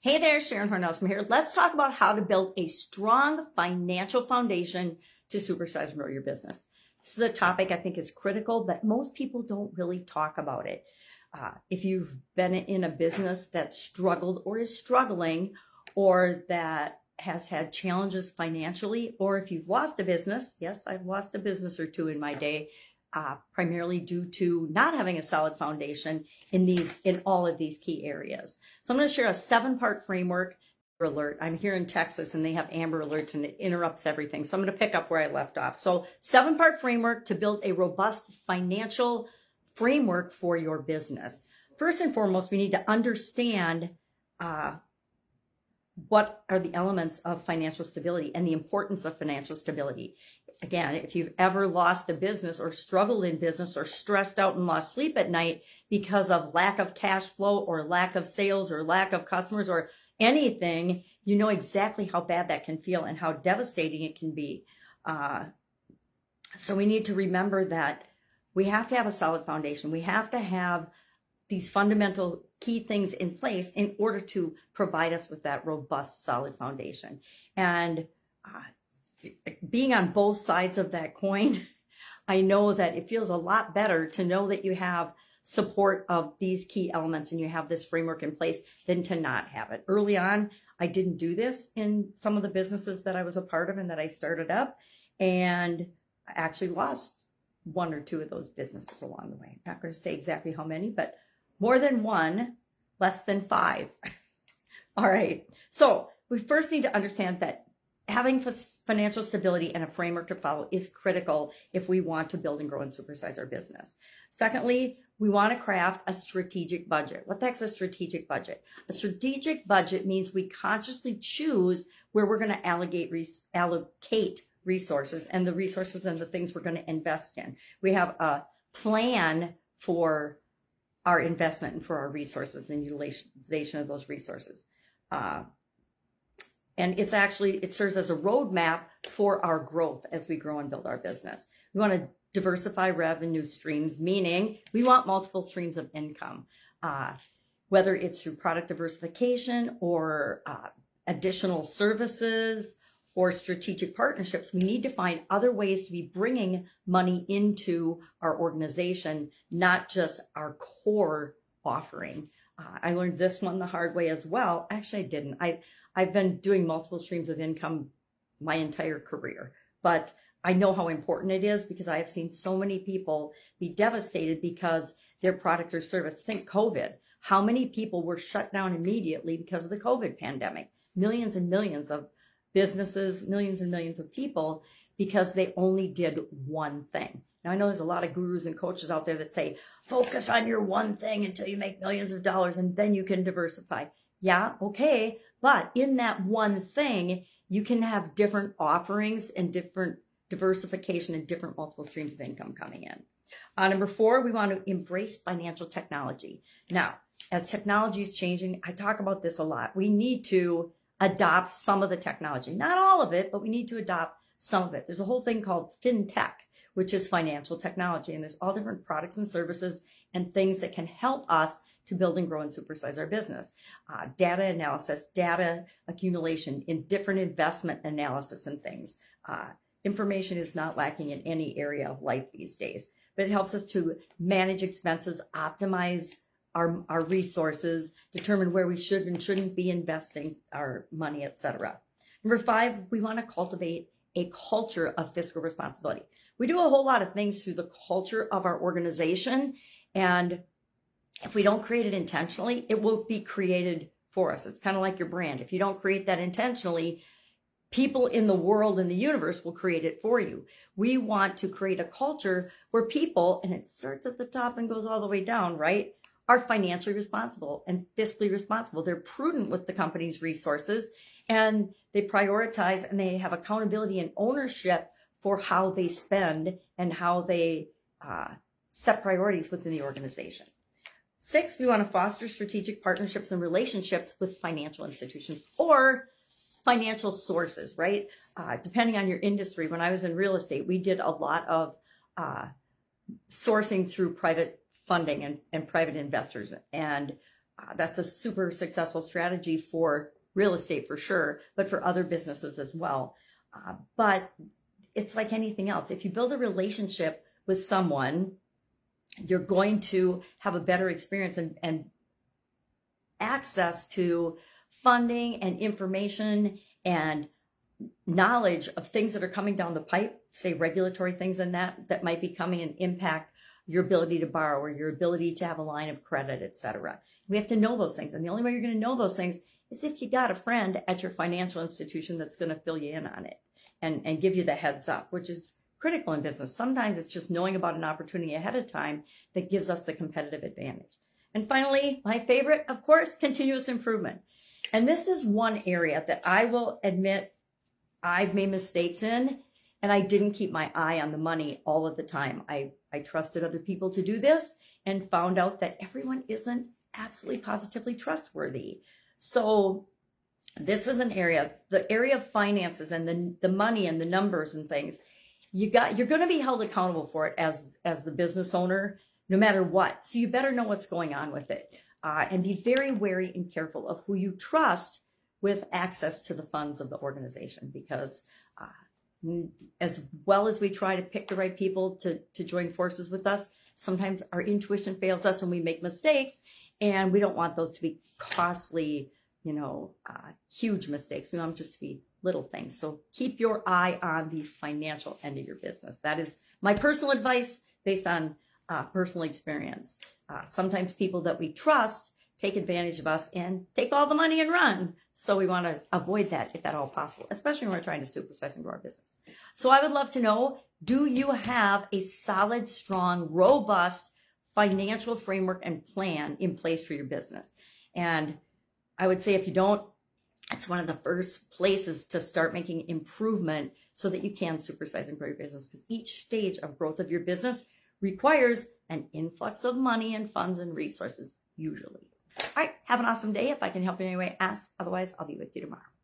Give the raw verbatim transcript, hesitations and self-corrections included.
Hey there, Sharon Hornell here. Let's talk about how to build a strong financial foundation to supersize and grow your business. This is a topic I think is critical, but most people don't really talk about it. Uh, if you've been in a business that struggled or is struggling, or that has had challenges financially, or if you've lost a business, yes, I've lost a business or two in my day, uh, primarily due to not having a solid foundation in these, in all of these key areas. So I'm going to share a seven-part framework. Alert. I'm here in Texas and they have Amber Alerts and it interrupts everything. So I'm going to pick up where I left off. So seven-part framework to build a robust financial framework for your business. First and foremost, we need to understand uh, what are the elements of financial stability and the importance of financial stability. Again, if you've ever lost a business or struggled in business or stressed out and lost sleep at night because of lack of cash flow or lack of sales or lack of customers or anything, you know exactly how bad that can feel and how devastating it can be. Uh, so we need to remember that we have to have a solid foundation. We have to have these fundamental key things in place in order to provide us with that robust, solid foundation. And uh, being on both sides of that coin, I know that it feels a lot better to know that you have support of these key elements and you have this framework in place than to not have it. Early on, I didn't do this in some of the businesses that I was a part of and that I started up, and I actually lost one or two of those businesses along the way. I'm not going to say exactly how many, but more than one, less than five. All right. So we first need to understand that having financial stability and a framework to follow is critical if we want to build and grow and supersize our business. Secondly, we want to craft a strategic budget. What the heck's a strategic budget? A strategic budget means we consciously choose where we're going to allocate, allocate resources and the resources and the things we're going to invest in. We have a plan for our investment and for our resources and utilization of those resources. Uh, and it's actually, it serves as a roadmap for our growth as we grow and build our business. We want to diversify revenue streams, meaning we want multiple streams of income, uh, whether it's through product diversification or uh, additional services or strategic partnerships. We need to find other ways to be bringing money into our organization, not just our core offering. Uh, I learned this one the hard way as well. Actually, I didn't. I, I've been doing multiple streams of income my entire career, but I know how important it is because I have seen so many people be devastated because their product or service, think COVID, how many people were shut down immediately because of the COVID pandemic? Millions and millions of businesses, millions and millions of people, because they only did one thing. Now, I know there's a lot of gurus and coaches out there that say, focus on your one thing until you make millions of dollars and then you can diversify. Yeah, okay. But in that one thing, you can have different offerings and different diversification and different multiple streams of income coming in. Uh, number four, we want to embrace financial technology. Now, as technology is changing, I talk about this a lot. We need to adopt some of the technology, not all of it, but we need to adopt some of it. There's a whole thing called fintech, which is financial technology. And there's all different products and services and things that can help us to build and grow and supersize our business. Uh, data analysis, data accumulation in different investment analysis and things. Uh, information is not lacking in any area of life these days, but it helps us to manage expenses, optimize Our, our resources, determine where we should and shouldn't be investing our money, et cetera. Number five, we want to cultivate a culture of fiscal responsibility. We do a whole lot of things through the culture of our organization, and if we don't create it intentionally, it will be created for us. It's kind of like your brand. If you don't create that intentionally, people in the world and the universe will create it for you. We want to create a culture where people, and it starts at the top and goes all the way down, right, are financially responsible and fiscally responsible. They're prudent with the company's resources, and they prioritize and they have accountability and ownership for how they spend and how they uh, set priorities within the organization. Six, we want to foster strategic partnerships and relationships with financial institutions or financial sources, right? Uh, depending on your industry. When I was in real estate, we did a lot of uh, sourcing through private funding and, and private investors. And Uh, that's a super successful strategy for real estate for sure, but for other businesses as well. Uh, but it's like anything else. If you build a relationship with someone, you're going to have a better experience and, and access to funding and information and knowledge of things that are coming down the pipe, say regulatory things and that, that might be coming and impact your ability to borrow or your ability to have a line of credit, et cetera. We have to know those things. And the only way you're going to know those things is if you got a friend at your financial institution that's going to fill you in on it and, and give you the heads up, which is critical in business. Sometimes it's just knowing about an opportunity ahead of time that gives us the competitive advantage. And finally, my favorite, of course, continuous improvement. And this is one area that I will admit I've made mistakes in, and I didn't keep my eye on the money all of the time. I, I trusted other people to do this and found out that everyone isn't absolutely positively trustworthy. So this is an area, the area of finances and the, the money and the numbers and things, you got, you're going to be held accountable for it as, as the business owner, no matter what. So you better know what's going on with it. Uh, and be very wary and careful of who you trust with access to the funds of the organization, because uh, as well as we try to pick the right people to, to join forces with us, sometimes our intuition fails us and we make mistakes, and we don't want those to be costly, you know, uh, huge mistakes. We want them just to be little things. So keep your eye on the financial end of your business. That is my personal advice based on uh, personal experience. Uh, sometimes people that we trust take advantage of us and take all the money and run. So we want to avoid that if at all possible, especially when we're trying to supersize and grow our business. So I would love to know, do you have a solid, strong, robust financial framework and plan in place for your business? And I would say if you don't, it's one of the first places to start making improvement so that you can supersize and grow your business, because each stage of growth of your business requires an influx of money and funds and resources, usually. All right, have an awesome day. If I can help in any way, ask. Otherwise, I'll be with you tomorrow.